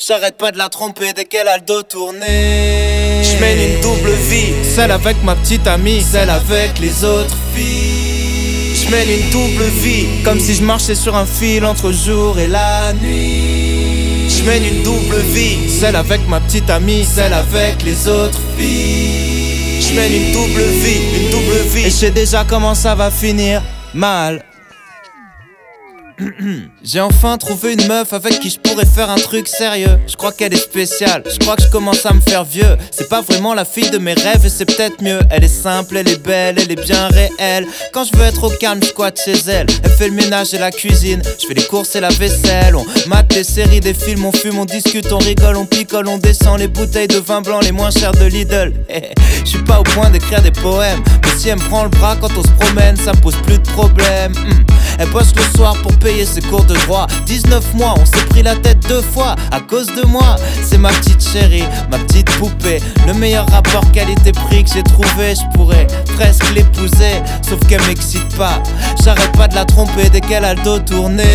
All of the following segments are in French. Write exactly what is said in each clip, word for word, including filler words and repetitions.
J'arrête pas de la tromper dès qu'elle a le dos tourné. J'mène une double vie, celle avec ma petite amie, celle avec les autres filles. J'mène une double vie, comme si je marchais sur un fil entre jour et la nuit. J'mène une double vie, celle avec ma petite amie, celle avec les autres filles. J'mène une double vie, une double vie, et je sais déjà comment ça va finir mal. J'ai enfin trouvé une meuf avec qui je pourrais faire un truc sérieux. Je crois qu'elle est spéciale, je crois que je commence à me faire vieux. C'est pas vraiment la fille de mes rêves et c'est peut-être mieux. Elle est simple, elle est belle, elle est bien réelle. Quand je veux être au calme, je squatte chez elle. Elle fait le ménage et la cuisine, je fais les courses et la vaisselle. On mate les séries, des films, on fume, on discute, on rigole, on picole, on descend les bouteilles de vin blanc les moins chères de Lidl. Je suis pas au point d'écrire des poèmes, mais si elle me prend le bras quand on se promène, ça me pose plus de problème. hmm. Elle bosse le soir pour payer ses cours de droit. Dix-neuf mois, on s'est pris la tête deux fois à cause de moi. C'est ma petite chérie, ma petite poupée. Le meilleur rapport qualité-prix que j'ai trouvé. Je pourrais presque l'épouser, sauf qu'elle m'excite pas. J'arrête pas de la tromper dès qu'elle a le dos tourné.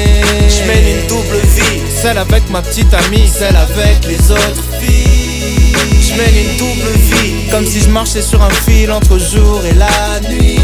J'mène une double vie, celle avec ma petite amie, celle avec les autres filles. J'mène une double vie, comme si je marchais sur un fil entre jour et la nuit.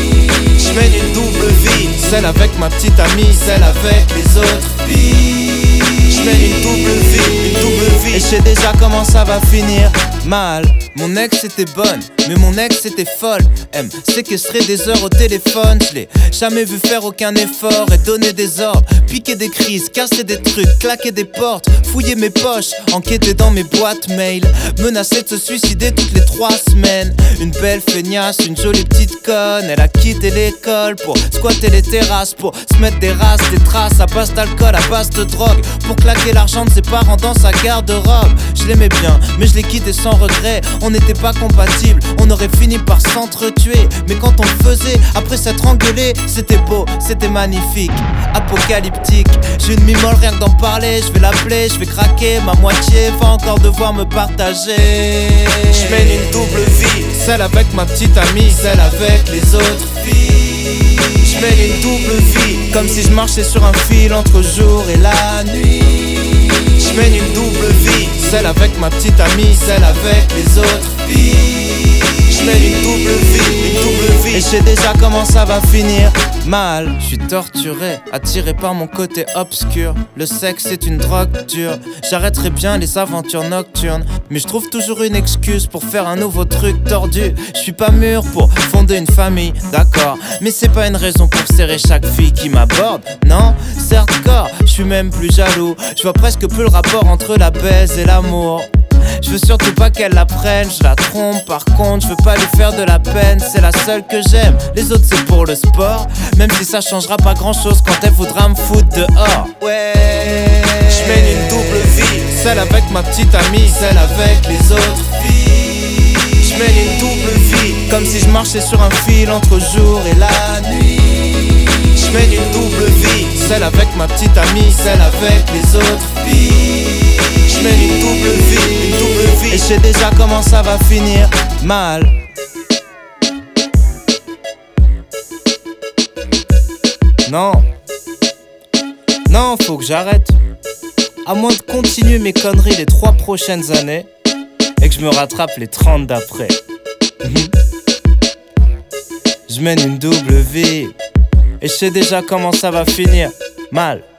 J'mène une double vie, celle avec ma petite amie, celle avec les autres filles. J'mène une double vie, une double vie, et je sais déjà comment ça va finir mal. Mon ex était bonne, mais mon ex était folle. Elle me séquestrait des heures au téléphone. Je l'ai jamais vu faire aucun effort et donner des ordres, piquer des crises, casser des trucs, claquer des portes, fouiller mes poches, enquêter dans mes boîtes mail, menacer de se suicider toutes les trois semaines. Une belle feignasse, une jolie petite conne. Elle a quitté l'école pour squatter les terrasses, pour se mettre des races, des traces à base d'alcool, à base de drogue, pour claquer l'argent de ses parents dans sa garde-robe. Je l'aimais bien, mais je l'ai quitté sans regret. On n'était pas compatibles, on aurait fini par s'entretuer. Mais quand on le faisait, après s'être engueulé, c'était beau, c'était magnifique, apocalyptique. J'ai une mimole rien que d'en parler. Je vais l'appeler, je vais craquer. Ma moitié va encore devoir me partager. J'mène une double vie, celle avec ma petite amie, celle avec les autres filles. J'mène une double vie, comme si je marchais sur un fil entre jour et la nuit. J'mène une double vie, celle avec ma petite amie, celle avec les autres filles. J'mène une double vie, une double vie, et je sais déjà comment ça va finir mal. Je suis torturé, attiré par mon côté obscur. Le sexe est une drogue dure. J'arrêterai bien les aventures nocturnes, mais je trouve toujours une excuse pour faire un nouveau truc tordu. Je suis pas mûr pour fonder une famille, d'accord, mais c'est pas une raison pour serrer chaque fille qui m'aborde. Non, certes corps, je suis même plus jaloux. Je vois presque plus le rapport entre la baise et l'amour. Je veux surtout pas qu'elle la prenne, je la trompe. Par contre, je veux pas lui faire de la peine. C'est la seule que j'aime, les autres c'est pour le sport. Même si ça changera pas grand chose quand elle voudra me foutre dehors. Ouais, j'mène une double vie, celle avec ma petite amie, celle avec les autres filles. J'mène une double vie, comme si je marchais sur un fil entre jour et la nuit. J'mène une double vie, celle avec ma petite amie, celle avec les autres filles. J'mène une double vie, une double vie, et je sais déjà comment ça va finir mal. Non, non, faut que j'arrête. À moins de continuer mes conneries les trois prochaines années et que je me rattrape les trente d'après. Je mène une double vie et je sais déjà comment ça va finir mal.